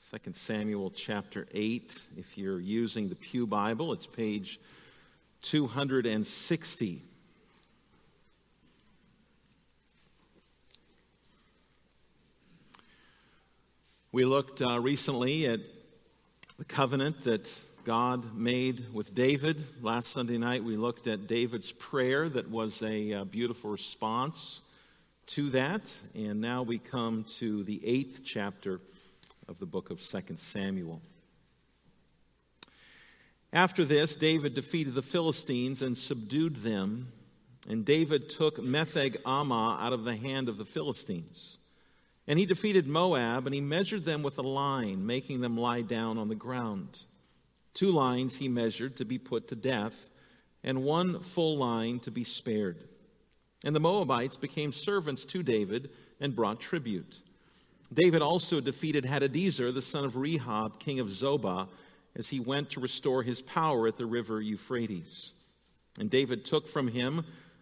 2 Samuel chapter 8. If you're using the Pew Bible, it's page 260. We looked recently at the covenant that God made with David. Last Sunday night we looked at David's prayer that was a beautiful response to that. And now we come to the 8th chapter of the book of 2 Samuel. After this, David defeated the Philistines and subdued them. And David took Metheg-Ammah out of the hand of the Philistines. And he defeated Moab, and he measured them with a line, making them lie down on the ground. 2 lines he measured to be put to death, and 1 full line to be spared. And the Moabites became servants to David and brought tribute. David also defeated Hadadezer, the son of Rehob, king of Zobah, as he went to restore his power at the river Euphrates. And David took from him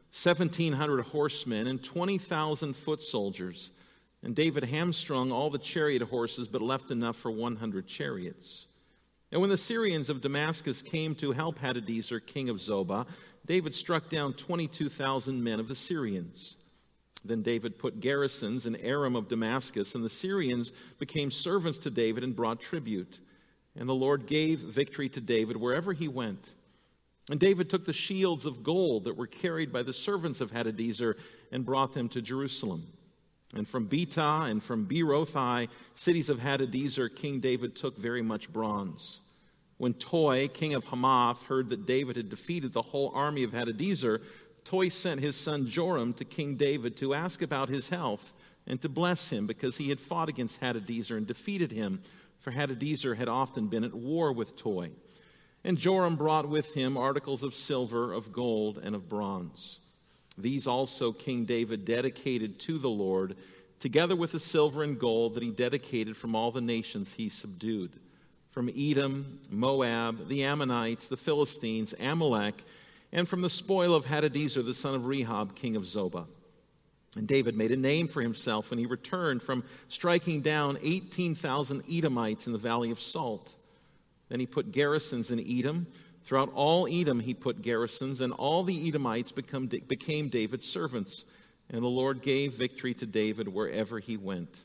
1,700 horsemen and 20,000 foot soldiers. And David hamstrung all the chariot horses, but left enough for 100 chariots. And when the Syrians of Damascus came to help Hadadezer, king of Zobah, David struck down 22,000 men of the Syrians. Then David put garrisons in Aram of Damascus, and the Syrians became servants to David and brought tribute. And the Lord gave victory to David wherever he went. And David took the shields of gold that were carried by the servants of Hadadezer and brought them to Jerusalem. And from Betah and from Berothai, cities of Hadadezer, King David took very much bronze. When Toi, king of Hamath, heard that David had defeated the whole army of Hadadezer, Toi sent his son Joram to King David to ask about his health and to bless him, because he had fought against Hadadezer and defeated him, for Hadadezer had often been at war with Toi. And Joram brought with him articles of silver, of gold, and of bronze. These also King David dedicated to the Lord, together with the silver and gold that he dedicated from all the nations he subdued, from Edom, Moab, the Ammonites, the Philistines, Amalek, and from the spoil of Hadadezer, the son of Rehob, king of Zobah. And David made a name for himself when he returned from striking down 18,000 Edomites in the Valley of Salt. Then he put garrisons in Edom. Throughout all Edom he put garrisons, and all the Edomites became David's servants. And the Lord gave victory to David wherever he went.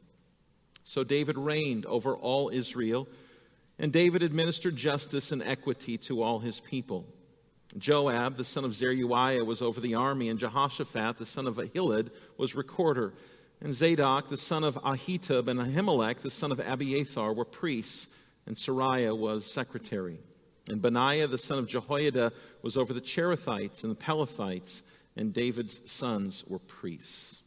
So David reigned over all Israel, and David administered justice and equity to all his people. Joab, the son of Zeruiah, was over the army, and Jehoshaphat, the son of Ahilud, was recorder. And Zadok, the son of Ahitub, and Ahimelech, the son of Abiathar, were priests, and Sariah was secretary. And Benaiah, the son of Jehoiada, was over the Cherethites and the Pelethites, and David's sons were priests.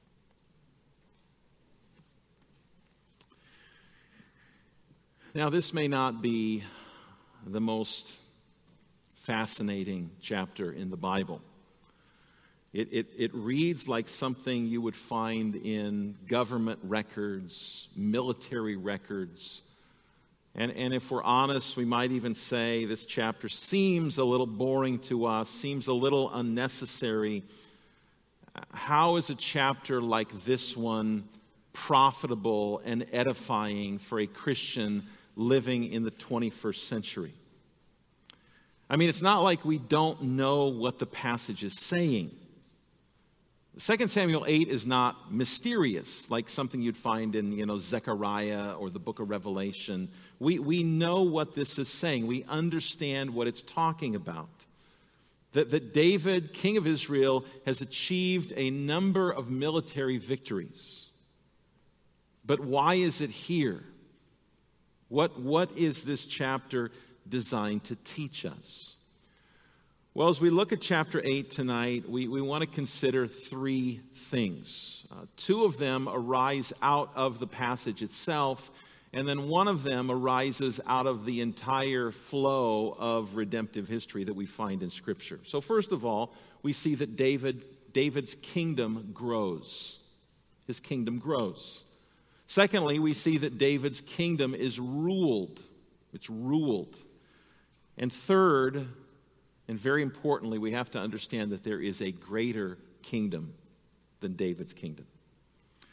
Now, this may not be the most fascinating chapter in the Bible. It reads like something you would find in government records, military records. And if we're honest, we might even say this chapter seems a little boring to us, seems a little unnecessary. How is a chapter like this one profitable and edifying for a Christian living in the 21st century? I mean, it's not like we don't know what the passage is saying. 2 Samuel 8 is not mysterious, like something you'd find in, Zechariah or the book of Revelation. We know what this is saying. We understand what it's talking about. That David, king of Israel, has achieved a number of military victories. But why is it here? What is this chapter designed to teach us? Well, as we look at chapter 8 tonight, we want to consider 3 things. 2 of them arise out of the passage itself, and then one of them arises out of the entire flow of redemptive history that we find in Scripture. So first of all, we see that David's kingdom grows. His kingdom grows. Secondly, we see that David's kingdom is ruled. It's ruled. And third, and very importantly, we have to understand that there is a greater kingdom than David's kingdom.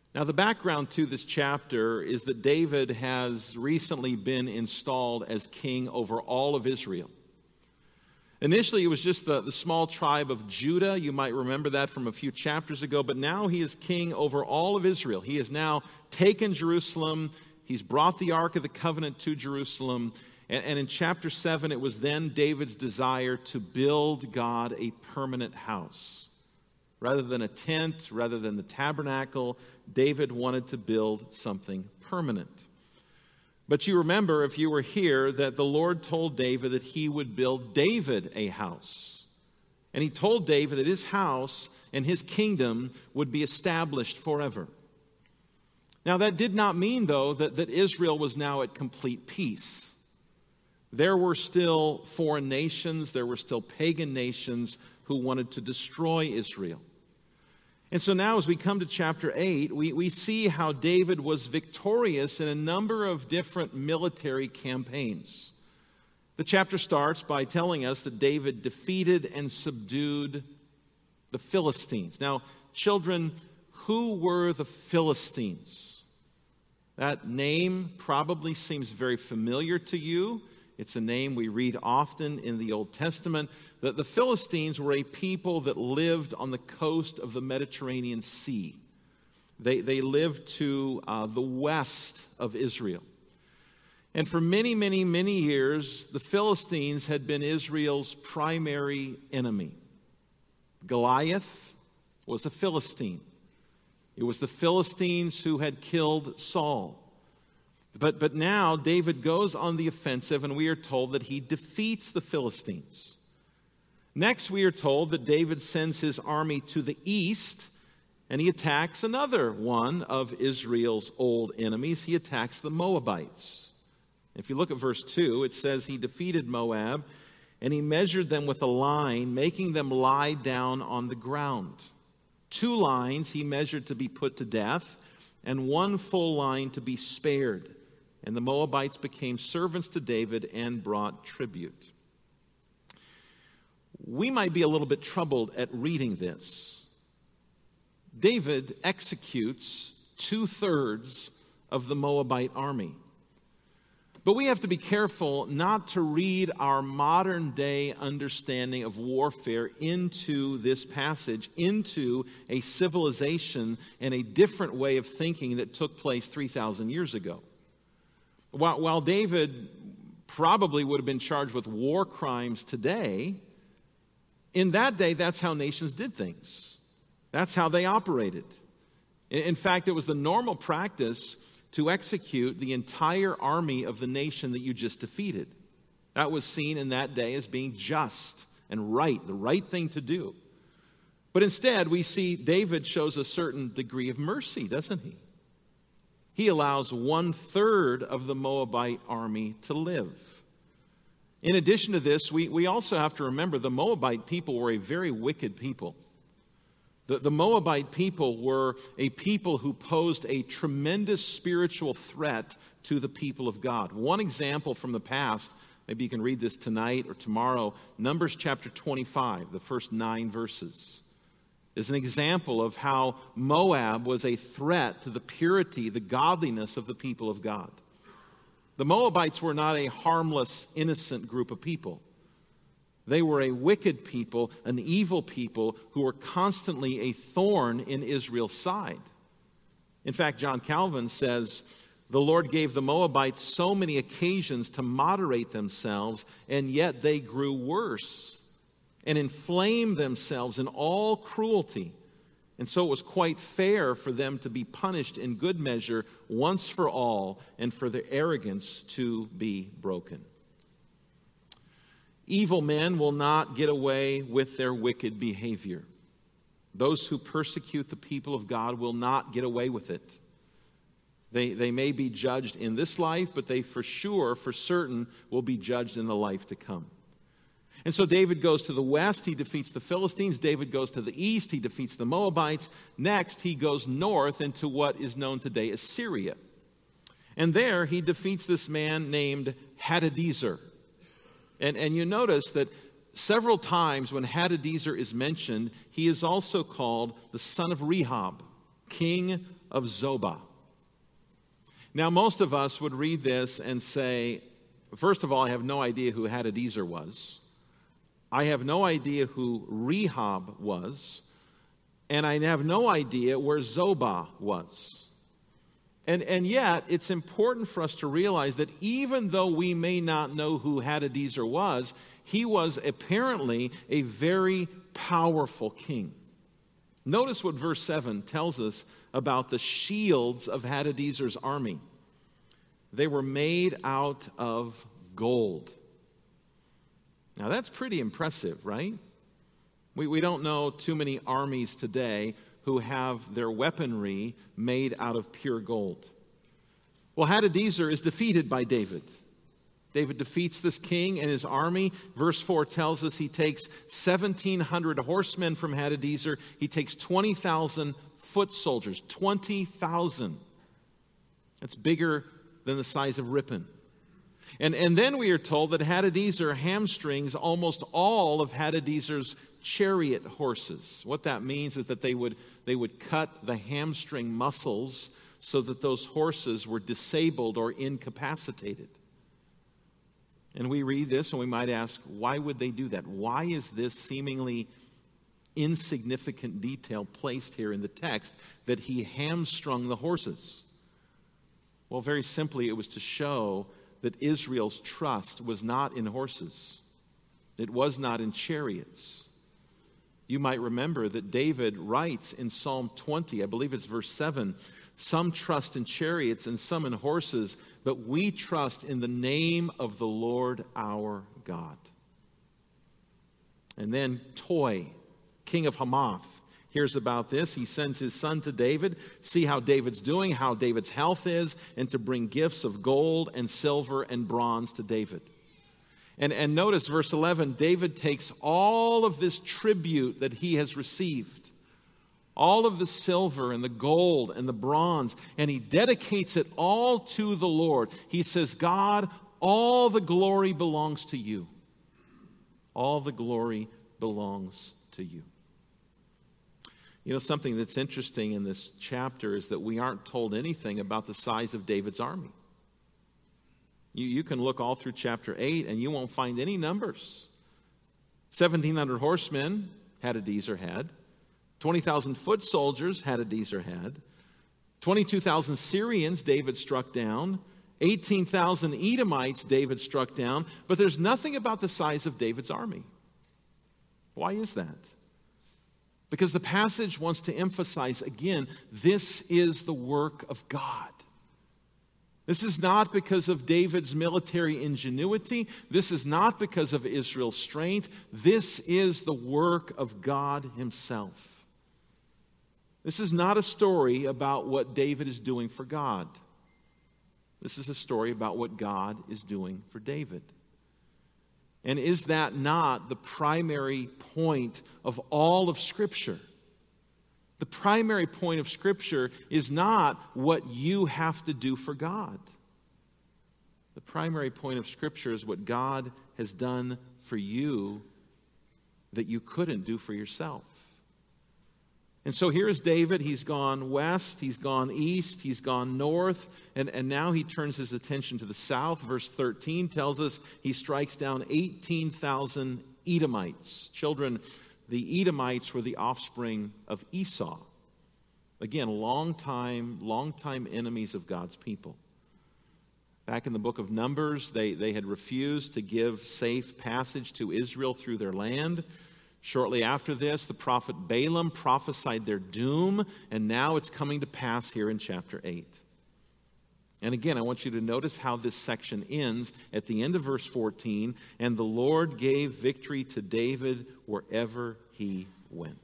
Now, the background to this chapter is that David has recently been installed as king over all of Israel. Initially, it was just the small tribe of Judah. You might remember that from a few chapters ago. But now he is king over all of Israel. He has now taken Jerusalem. He's brought the Ark of the Covenant to Jerusalem. And in chapter 7, it was then David's desire to build God a permanent house. Rather than a tent, rather than the tabernacle, David wanted to build something permanent. But you remember, if you were here, that the Lord told David that he would build David a house. And he told David that his house and his kingdom would be established forever. Now, that did not mean, though, that Israel was now at complete peace. There were still foreign nations, there were still pagan nations who wanted to destroy Israel. And so now as we come to chapter 8, we see how David was victorious in a number of different military campaigns. The chapter starts by telling us that David defeated and subdued the Philistines. Now, children, who were the Philistines? That name probably seems very familiar to you. It's a name we read often in the Old Testament. That the Philistines were a people that lived on the coast of the Mediterranean Sea. They lived to the west of Israel. And for many, many, many years, the Philistines had been Israel's primary enemy. Goliath was a Philistine. It was the Philistines who had killed Saul. But now David goes on the offensive, and we are told that he defeats the Philistines. Next, we are told that David sends his army to the east, and he attacks another one of Israel's old enemies. He attacks the Moabites. If you look at verse 2, it says he defeated Moab, and he measured them with a line, making them lie down on the ground. 2 lines he measured to be put to death, and 1 full line to be spared. And the Moabites became servants to David and brought tribute. We might be a little bit troubled at reading this. David executes 2/3 of the Moabite army. But we have to be careful not to read our modern day understanding of warfare into this passage, into a civilization and a different way of thinking that took place 3,000 years ago. While David probably would have been charged with war crimes today, in that day, that's how nations did things. That's how they operated. In fact, it was the normal practice to execute the entire army of the nation that you just defeated. That was seen in that day as being just and right, the right thing to do. But instead, we see David shows a certain degree of mercy, doesn't he? He allows 1/3 of the Moabite army to live. In addition to this, we also have to remember the Moabite people were a very wicked people. The Moabite people were a people who posed a tremendous spiritual threat to the people of God. One example from the past, maybe you can read this tonight or tomorrow, Numbers chapter 25, the first 9 verses, is an example of how Moab was a threat to the purity, the godliness of the people of God. The Moabites were not a harmless, innocent group of people. They were a wicked people, an evil people who were constantly a thorn in Israel's side. In fact, John Calvin says, the Lord gave the Moabites so many occasions to moderate themselves, and yet they grew worse and inflamed themselves in all cruelty. And so it was quite fair for them to be punished in good measure once for all, and for their arrogance to be broken. Evil men will not get away with their wicked behavior. Those who persecute the people of God will not get away with it. They may be judged in this life, but they for sure, for certain, will be judged in the life to come. And so David goes to the west, he defeats the Philistines. David goes to the east, he defeats the Moabites. Next, he goes north into what is known today as Syria. And there, he defeats this man named Hadadezer. And you notice that several times when Hadadezer is mentioned, he is also called the son of Rehob, king of Zobah. Now, most of us would read this and say, first of all, I have no idea who Hadadezer was. I have no idea who Rehob was. And I have no idea where Zobah was. And yet, it's important for us to realize that even though we may not know who Hadadezer was, he was apparently a very powerful king. Notice what verse 7 tells us about the shields of Hadadezer's army. They were made out of gold. Now that's pretty impressive, right? We don't know too many armies today who have their weaponry made out of pure gold. Well, Hadadezer is defeated by David. David defeats this king and his army. Verse 4 tells us he takes 1,700 horsemen from Hadadezer. He takes 20,000 foot soldiers. 20,000. That's bigger than the size of Ripon. And then we are told that Hadadezer hamstrings almost all of Hadadezer's chariot horses. What that means is that they would cut the hamstring muscles so that those horses were disabled or incapacitated. And we read this and we might ask, why would they do that? Why is this seemingly insignificant detail placed here in the text that he hamstrung the horses? Well, very simply, it was to show that Israel's trust was not in horses. It was not in chariots. You might remember that David writes in Psalm 20, I believe it's verse 7, some trust in chariots and some in horses, but we trust in the name of the Lord our God. And then Toi, king of Hamath, hears about this. He sends his son to David, see how David's doing, how David's health is, and to bring gifts of gold and silver and bronze to David. And notice verse 11, David takes all of this tribute that he has received, all of the silver and the gold and the bronze, and he dedicates it all to the Lord. He says, God, all the glory belongs to you. All the glory belongs to you. You know, something that's interesting in this chapter is that we aren't told anything about the size of David's army. You can look all through chapter 8 and you won't find any numbers. 1,700 horsemen Hadadezer had. 20,000 foot soldiers Hadadezer had. 22,000 Syrians David struck down. 18,000 Edomites David struck down. But there's nothing about the size of David's army. Why is that? Because the passage wants to emphasize, again, this is the work of God. This is not because of David's military ingenuity. This is not because of Israel's strength. This is the work of God himself. This is not a story about what David is doing for God. This is a story about what God is doing for David. And is that not the primary point of all of Scripture? The primary point of Scripture is not what you have to do for God. The primary point of Scripture is what God has done for you that you couldn't do for yourself. And so here's David. He's gone west, he's gone east, he's gone north, and now he turns his attention to the south. Verse 13 tells us he strikes down 18,000 Edomites. Children, the Edomites were the offspring of Esau. Again, long-time enemies of God's people. Back in the book of Numbers, they had refused to give safe passage to Israel through their land. Shortly after this, the prophet Balaam prophesied their doom, and now it's coming to pass here in chapter 8. And again, I want you to notice how this section ends at the end of verse 14, and the Lord gave victory to David wherever he went.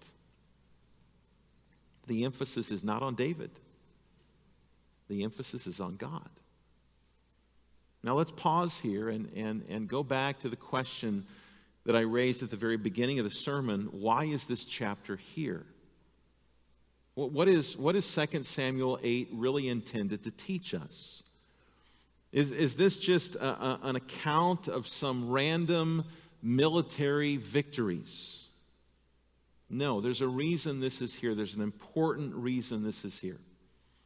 The emphasis is not on David. The emphasis is on God. Now let's pause here and go back to the question that I raised at the very beginning of the sermon. Why is this chapter here? What is 2 Samuel 8 really intended to teach us? Is this just an account of some random military victories? No, there's a reason this is here. There's an important reason this is here.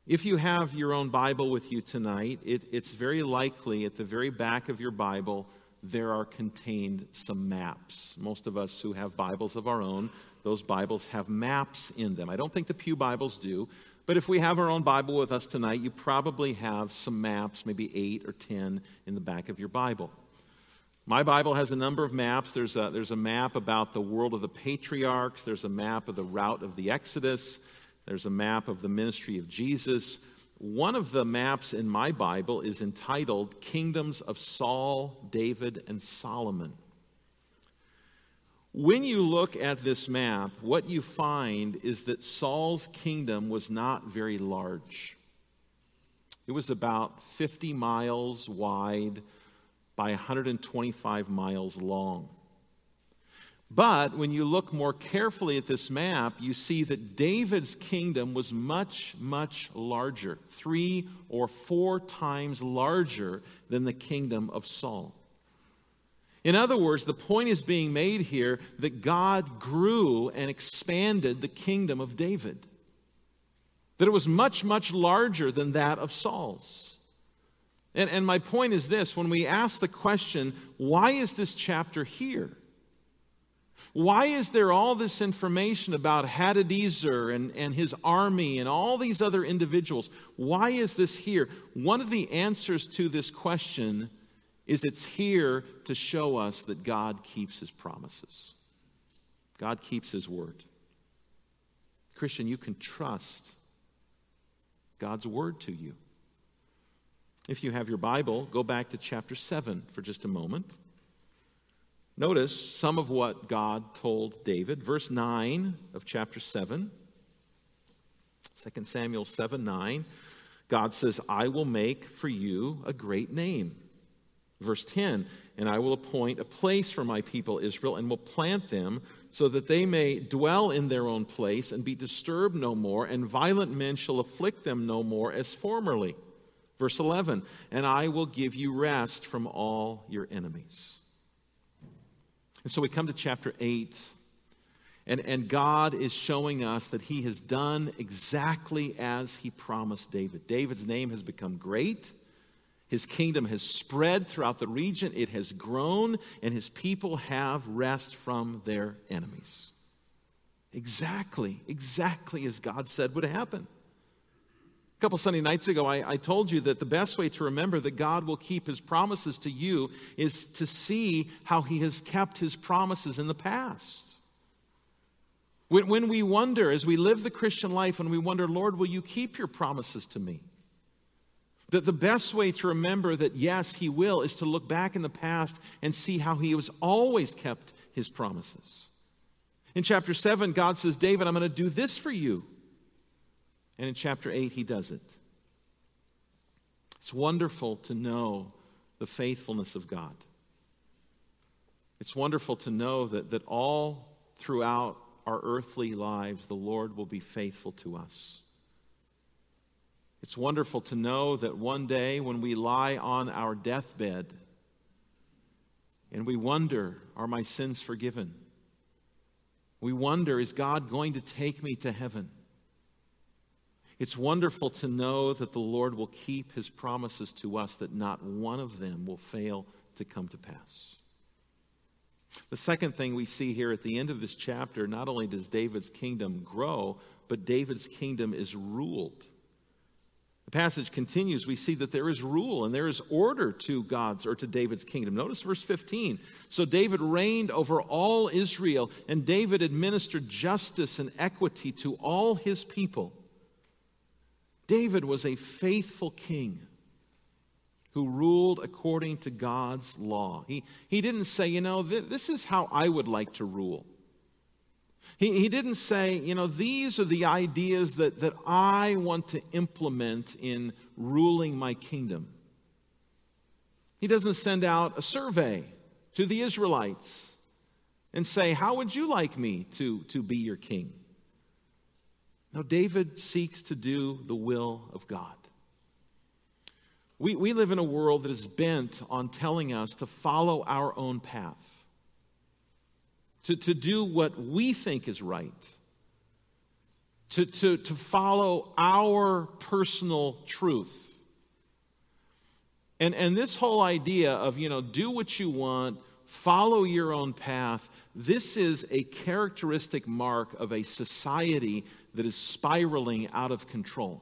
If you have your own Bible with you tonight, it's very likely at the very back of your Bible there are contained some maps. Most of us who have Bibles of our own, those Bibles have maps in them. I don't think the Pew Bibles do, but if we have our own Bible with us tonight, you probably have some maps, maybe 8 or 10 in the back of your Bible. My Bible has a number of maps. There's a map about the world of the patriarchs. There's a map of the route of the Exodus. There's a map of the ministry of Jesus. One of the maps in my Bible is entitled Kingdoms of Saul, David, and Solomon. When you look at this map, what you find is that Saul's kingdom was not very large. It was about 50 miles wide by 125 miles long. But when you look more carefully at this map, you see that David's kingdom was much, much larger, 3 or 4 times larger than the kingdom of Saul. In other words, the point is being made here that God grew and expanded the kingdom of David. That it was much, much larger than that of Saul's. And my point is this: when we ask the question, why is this chapter here? Why is there all this information about Hadadezer and his army and all these other individuals? Why is this here? One of the answers to this question is it's here to show us that God keeps his promises. God keeps his word. Christian, you can trust God's word to you. If you have your Bible, go back to chapter 7 for just a moment. Notice some of what God told David. Verse 9 of chapter 7, 2 Samuel 7:9, God says, I will make for you a great name. Verse 10, and I will appoint a place for my people Israel and will plant them so that they may dwell in their own place and be disturbed no more, and violent men shall afflict them no more as formerly. Verse 11, and I will give you rest from all your enemies. And so we come to chapter 8, and God is showing us that he has done exactly as he promised David. David's name has become great. His kingdom has spread throughout the region. It has grown, and his people have rest from their enemies. Exactly as God said would happen. A couple Sunday nights ago, I told you that the best way to remember that God will keep his promises to you is to see how he has kept his promises in the past. When we wonder, as we live the Christian life, and we wonder, Lord, will you keep your promises to me? That the best way to remember that, yes, he will, is to look back in the past and see how he has always kept his promises. In chapter 7, God says, David, I'm going to do this for you. And in chapter 8, he does it. It's wonderful to know the faithfulness of God. It's wonderful to know that all throughout our earthly lives, the Lord will be faithful to us. It's wonderful to know that one day when we lie on our deathbed and we wonder, are my sins forgiven? We wonder, is God going to take me to heaven? It's wonderful to know that the Lord will keep his promises to us, that not one of them will fail to come to pass. The second thing we see here at the end of this chapter, not only does David's kingdom grow, but David's kingdom is ruled. The passage continues. We see that there is rule and there is order to David's kingdom. Notice verse 15. So David reigned over all Israel, and David administered justice and equity to all his people. David was a faithful king who ruled according to God's law. He didn't say, this is how I would like to rule. He didn't say, these are the ideas that I want to implement in ruling my kingdom. He doesn't send out a survey to the Israelites and say, how would you like me to be your king? No, David seeks to do the will of God. We live in a world that is bent on telling us to follow our own path, to do what we think is right. to follow our personal truth. And this whole idea of, do what you want, follow your own path, this is a characteristic mark of a society that is spiraling out of control.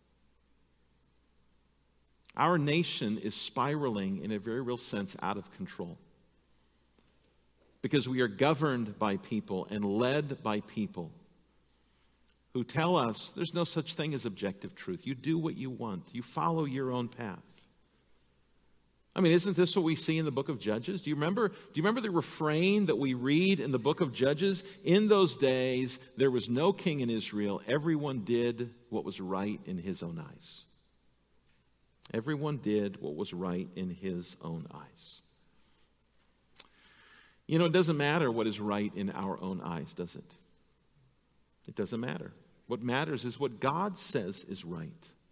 Our nation is spiraling, in a very real sense, out of control. Because we are governed by people and led by people who tell us there's no such thing as objective truth. You do what you want. You follow your own path. I mean, isn't this what we see in the book of Judges? Do you remember the refrain that we read in the book of Judges? In those days, there was no king in Israel. Everyone did what was right in his own eyes. Everyone did what was right in his own eyes. It doesn't matter what is right in our own eyes, does it? It doesn't matter. What matters is what God says is right.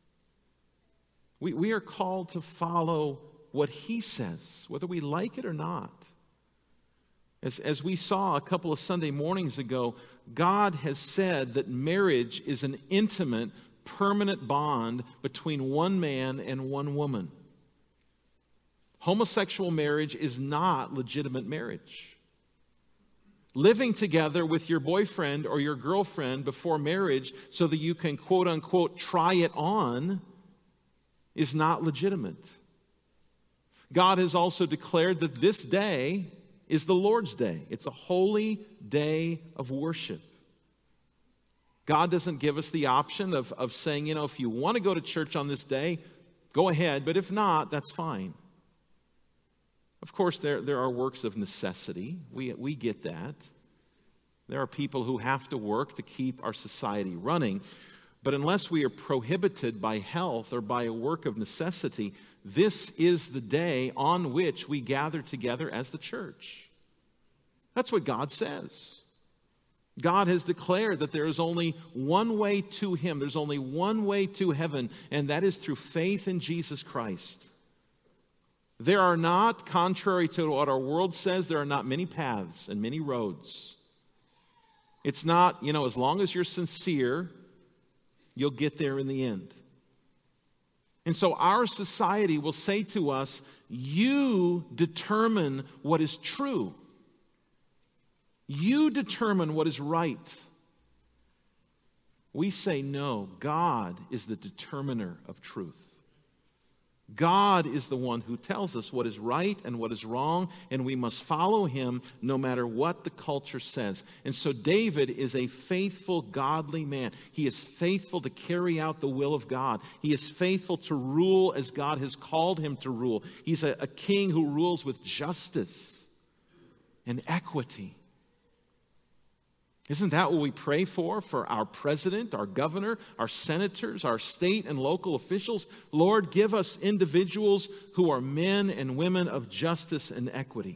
We are called to follow what he says, whether we like it or not. As we saw a couple of Sunday mornings ago, God has said that marriage is an intimate, permanent bond between one man and one woman. Homosexual marriage is not legitimate marriage. Living together with your boyfriend or your girlfriend before marriage so that you can, quote unquote, try it on is not legitimate. God has also declared that this day is the Lord's day. It's a holy day of worship. God doesn't give us the option of saying, if you want to go to church on this day, go ahead, but if not, that's fine. Of course, there are works of necessity. We get that. There are people who have to work to keep our society running. But unless we are prohibited by health or by a work of necessity, this is the day on which we gather together as the church. That's what God says. God has declared that there is only one way to him. There's only one way to heaven, and that is through faith in Jesus Christ. There are not, contrary to what our world says, there are not many paths and many roads. It's not, as long as you're sincere, you'll get there in the end. And so our society will say to us, you determine what is true. You determine what is right. We say no, God is the determiner of truth. God is the one who tells us what is right and what is wrong, and we must follow him no matter what the culture says. And so David is a faithful, godly man. He is faithful to carry out the will of God. He is faithful to rule as God has called him to rule. He's a king who rules with justice and equity. Isn't that what we pray for our president, our governor, our senators, our state and local officials? Lord, give us individuals who are men and women of justice and equity.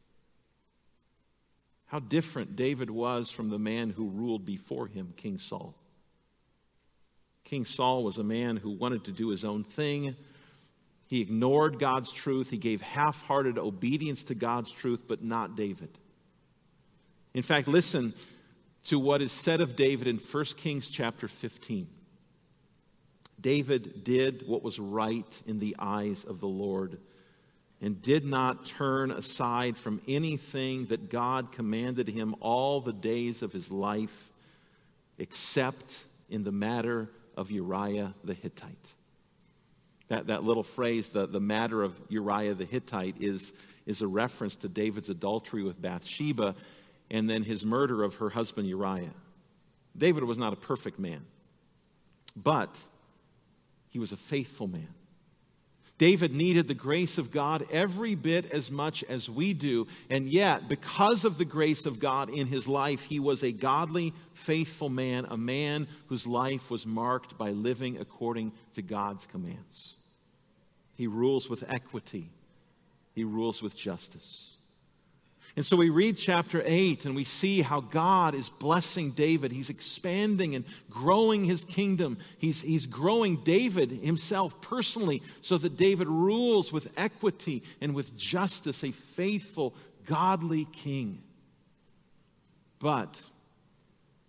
How different David was from the man who ruled before him, King Saul. King Saul was a man who wanted to do his own thing. He ignored God's truth. He gave half-hearted obedience to God's truth, but not David. In fact, listen to what is said of David in 1 Kings chapter 15. David did what was right in the eyes of the Lord and did not turn aside from anything that God commanded him all the days of his life, except in the matter of Uriah the Hittite. That little phrase, the matter of Uriah the Hittite, is a reference to David's adultery with Bathsheba and then his murder of her husband Uriah. David was not a perfect man, but he was a faithful man. David needed the grace of God every bit as much as we do, and yet, because of the grace of God in his life, he was a godly, faithful man, a man whose life was marked by living according to God's commands. He rules with equity. He rules with justice. And so we read chapter 8 and we see how God is blessing David. He's expanding and growing his kingdom. He's growing David himself personally so that David rules with equity and with justice, a faithful, godly king. But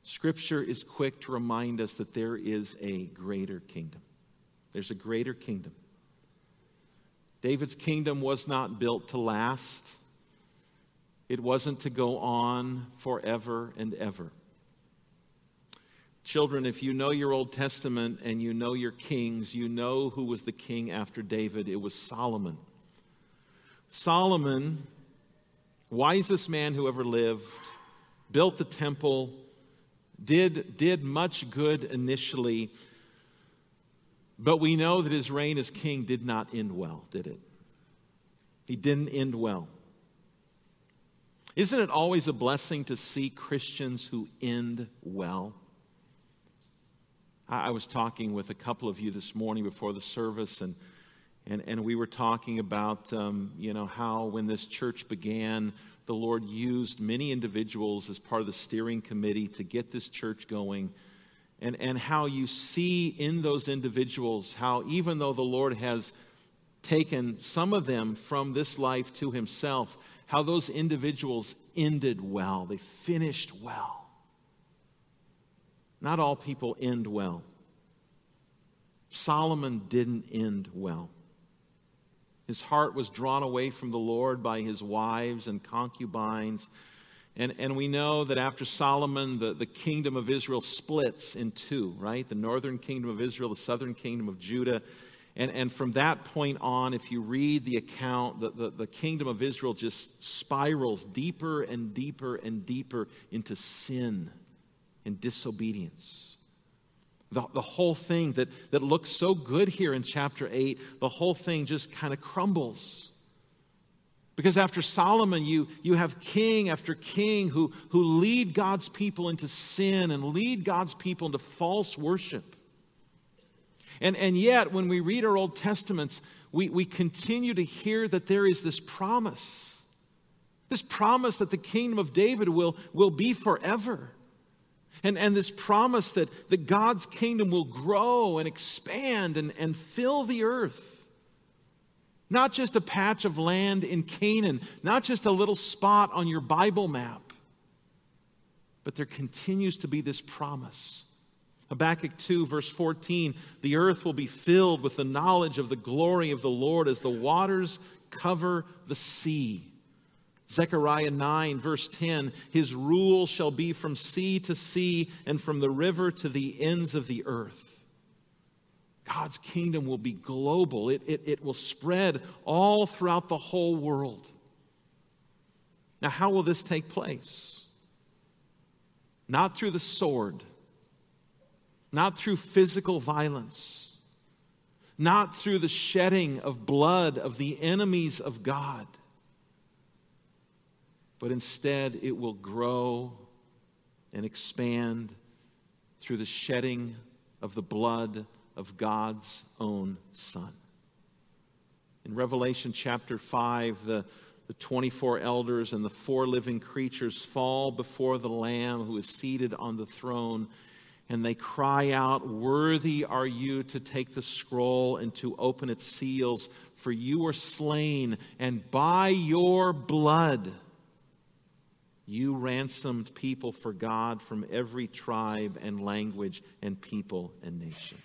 Scripture is quick to remind us that there is a greater kingdom. There's a greater kingdom. David's kingdom was not built to last. It wasn't to go on forever and ever. Children, if you know your Old Testament and you know your kings, you know who was the king after David. It was Solomon. Solomon, wisest man who ever lived, built the temple, did much good initially, but we know that his reign as king did not end well, did it? He didn't end well. Isn't it always a blessing to see Christians who end well? I was talking with a couple of you this morning before the service, and we were talking about how when this church began, the Lord used many individuals as part of the steering committee to get this church going, and how you see in those individuals how even though the Lord has taken some of them from this life to himself, how those individuals ended well. They finished well. Not all people end well. Solomon didn't end well. His heart was drawn away from the Lord by his wives and concubines. And we know that after Solomon, the kingdom of Israel splits in two, right? The northern kingdom of Israel, the southern kingdom of Judah. And from that point on, if you read the account, the kingdom of Israel just spirals deeper and deeper and deeper into sin and disobedience. The whole thing that looks so good here in chapter 8, the whole thing just kind of crumbles. Because after Solomon, you have king after king who lead God's people into sin and lead God's people into false worship. And yet, when we read our Old Testaments, we continue to hear that there is this promise that the kingdom of David will be forever. And this promise that God's kingdom will grow and expand and fill the earth. Not just a patch of land in Canaan, not just a little spot on your Bible map, but there continues to be this promise. Habakkuk 2, verse 14, the earth will be filled with the knowledge of the glory of the Lord as the waters cover the sea. Zechariah 9, verse 10, his rule shall be from sea to sea and from the river to the ends of the earth. God's kingdom will be global. It will spread all throughout the whole world. Now, how will this take place? Not through the sword. Not through physical violence. Not through the shedding of blood of the enemies of God. But instead, it will grow and expand through the shedding of the blood of God's own Son. In Revelation chapter 5, the 24 elders and the 4 living creatures fall before the Lamb who is seated on the throne, and they cry out, "Worthy are you to take the scroll and to open its seals, for you were slain, and by your blood you ransomed people for God from every tribe and language and people and nation."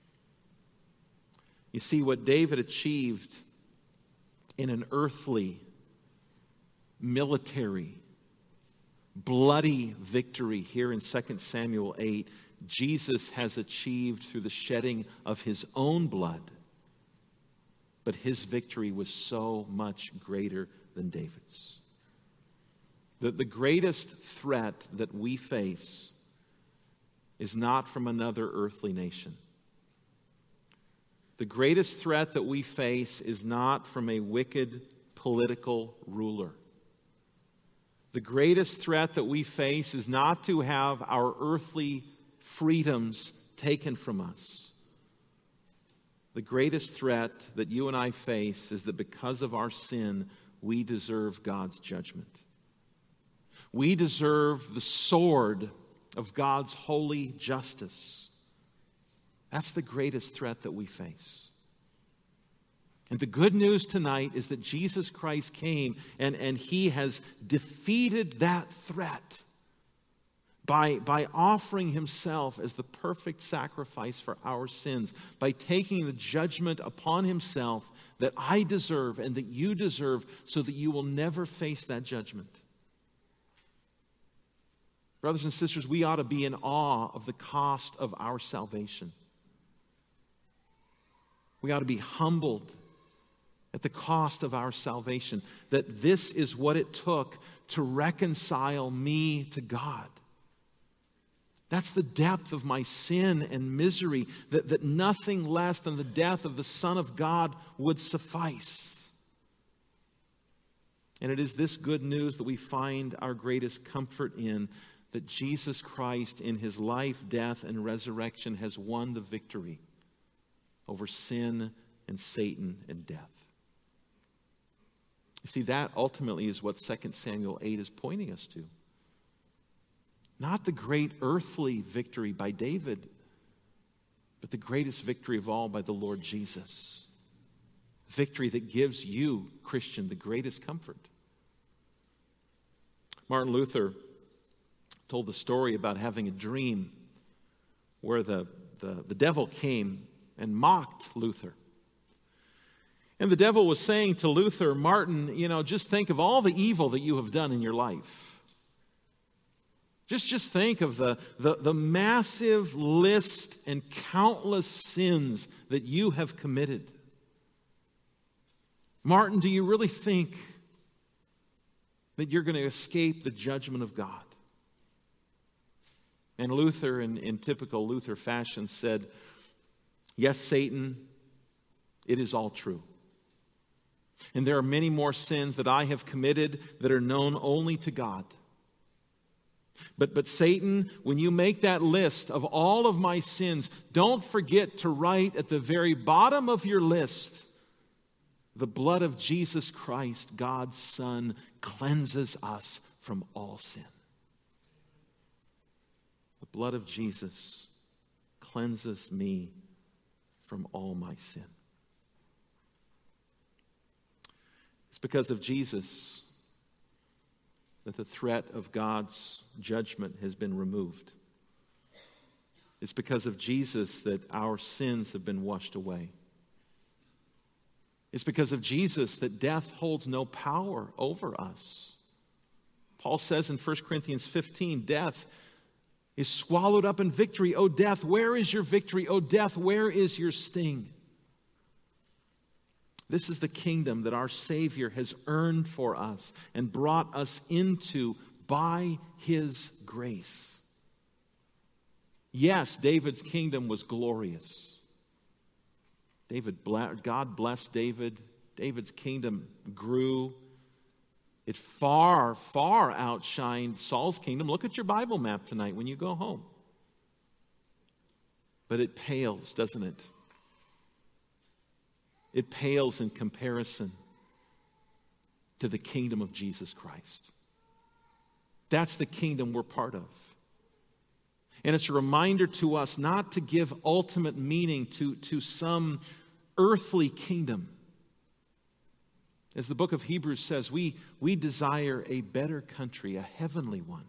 You see, what David achieved in an earthly, military, bloody victory here in 2 Samuel 8, Jesus has achieved through the shedding of his own blood. But his victory was so much greater than David's. The greatest threat that we face is not from another earthly nation. The greatest threat that we face is not from a wicked political ruler. The greatest threat that we face is not to have our earthly freedoms taken from us. The greatest threat that you and I face is that because of our sin, we deserve God's judgment. We deserve the sword of God's holy justice. That's the greatest threat that we face. And the good news tonight is that Jesus Christ came and he has defeated that threat by offering himself as the perfect sacrifice for our sins, by taking the judgment upon himself that I deserve and that you deserve, so that you will never face that judgment. Brothers and sisters, we ought to be in awe of the cost of our salvation. We ought to be humbled at the cost of our salvation, that this is what it took to reconcile me to God. That's the depth of my sin and misery, that nothing less than the death of the Son of God would suffice. And it is this good news that we find our greatest comfort in, that Jesus Christ in his life, death, and resurrection has won the victory over sin and Satan and death. You see, that ultimately is what 2 Samuel 8 is pointing us to. Not the great earthly victory by David, but the greatest victory of all by the Lord Jesus. Victory that gives you, Christian, the greatest comfort. Martin Luther told the story about having a dream where the devil came and mocked Luther. And the devil was saying to Luther, Martin, just think of all the evil that you have done in your life. Just think of the massive list and countless sins that you have committed. Martin, do you really think that you're going to escape the judgment of God? And Luther, in typical Luther fashion, said, yes, Satan, it is all true. And there are many more sins that I have committed that are known only to God. But Satan, when you make that list of all of my sins, don't forget to write at the very bottom of your list, the blood of Jesus Christ, God's Son, cleanses us from all sin. The blood of Jesus cleanses me from all my sin. It's because of Jesus that the threat of God's judgment has been removed. It's because of Jesus that our sins have been washed away. It's because of Jesus that death holds no power over us. Paul says in 1 Corinthians 15, death is swallowed up in victory. O death, where is your victory? O death, where is your sting? This is the kingdom that our Savior has earned for us and brought us into by his grace. Yes, David's kingdom was glorious. God blessed David. David's kingdom grew. It far, far outshined Saul's kingdom. Look at your Bible map tonight when you go home. But it pales, doesn't it? It pales in comparison to the kingdom of Jesus Christ. That's the kingdom we're part of. And it's a reminder to us not to give ultimate meaning to some earthly kingdom. As the book of Hebrews says, we desire a better country, a heavenly one.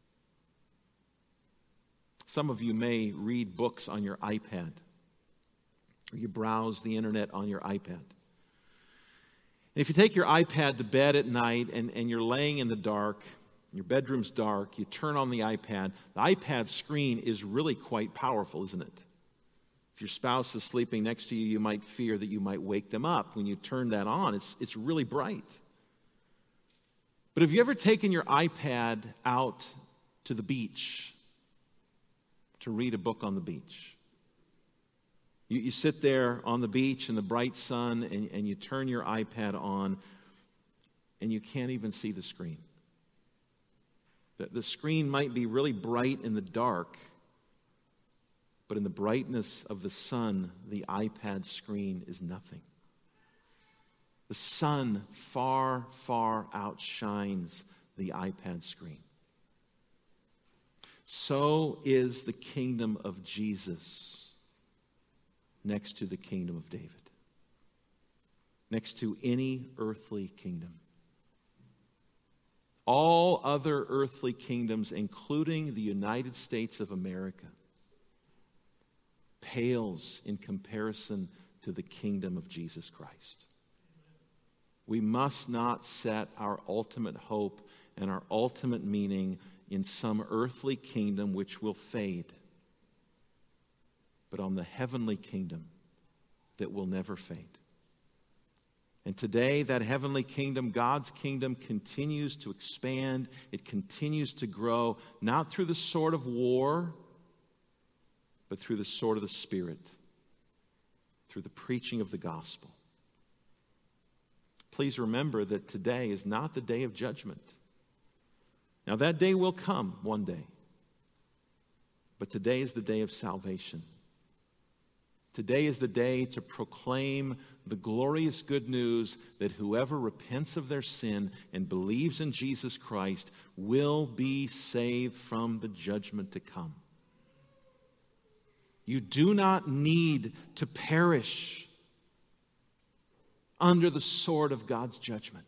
Some of you may read books on your iPad, or you browse the internet on your iPad. And if you take your iPad to bed at night and you're laying in the dark, your bedroom's dark, you turn on the iPad screen is really quite powerful, isn't it? If your spouse is sleeping next to you, you might fear that you might wake them up. When you turn that on, it's really bright. But have you ever taken your iPad out to the beach to read a book on the beach? You sit there on the beach in the bright sun and you turn your iPad on and you can't even see the screen. The screen might be really bright in the dark, but in the brightness of the sun, the iPad screen is nothing. The sun far, far outshines the iPad screen. So is the kingdom of Jesus next to the kingdom of David, next to any earthly kingdom. all other earthly kingdoms, including the United States of America, pales in comparison to the kingdom of Jesus Christ. We must not set our ultimate hope and our ultimate meaning in some earthly kingdom which will fade, but on the heavenly kingdom that will never fade. And today, that heavenly kingdom, God's kingdom, continues to expand. It continues to grow, not through the sword of war, but through the sword of the Spirit, through the preaching of the gospel. Please remember that today is not the day of judgment. Now, that day will come one day, but today is the day of salvation. Today is the day to proclaim the glorious good news that whoever repents of their sin and believes in Jesus Christ will be saved from the judgment to come. You do not need to perish under the sword of God's judgment.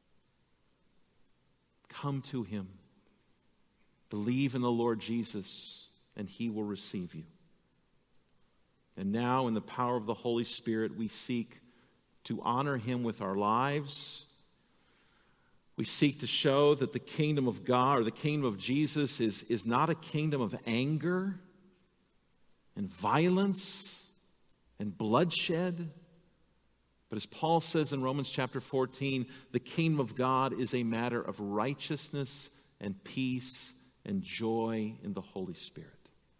Come to Him. Believe in the Lord Jesus, and He will receive you. And now, in the power of the Holy Spirit, we seek to honor Him with our lives. We seek to show that the kingdom of God, or the kingdom of Jesus, is not a kingdom of anger and violence and bloodshed. But as Paul says in Romans chapter 14, the kingdom of God is a matter of righteousness and peace and joy in the Holy Spirit.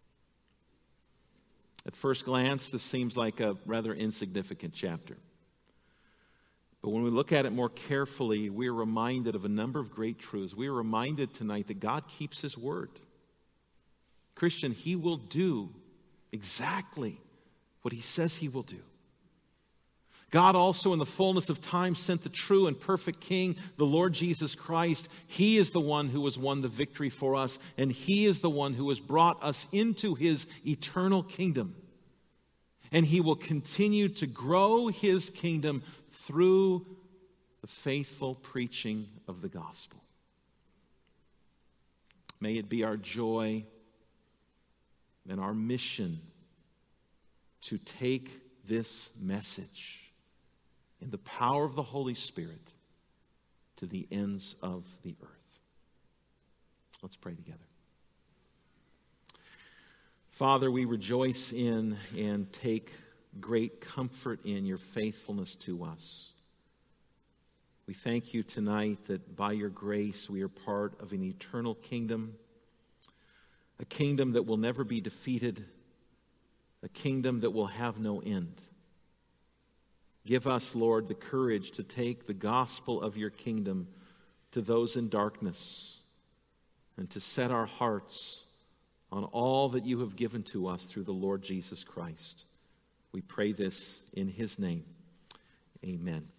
At first glance, this seems like a rather insignificant chapter. But when we look at it more carefully, we are reminded of a number of great truths. We are reminded tonight that God keeps His word. Christian, He will do exactly what He says He will do. God also, in the fullness of time, sent the true and perfect King, the Lord Jesus Christ. He is the one who has won the victory for us, and He is the one who has brought us into His eternal kingdom. And He will continue to grow His kingdom through the faithful preaching of the gospel. May it be our joy and our mission to take this message in the power of the Holy Spirit to the ends of the earth. Let's pray together. Father, we rejoice in and take great comfort in your faithfulness to us. We thank you tonight that by your grace we are part of an eternal kingdom, a kingdom that will never be defeated, a kingdom that will have no end. Give us, Lord, the courage to take the gospel of your kingdom to those in darkness and to set our hearts on all that you have given to us through the Lord Jesus Christ. We pray this in His name. Amen.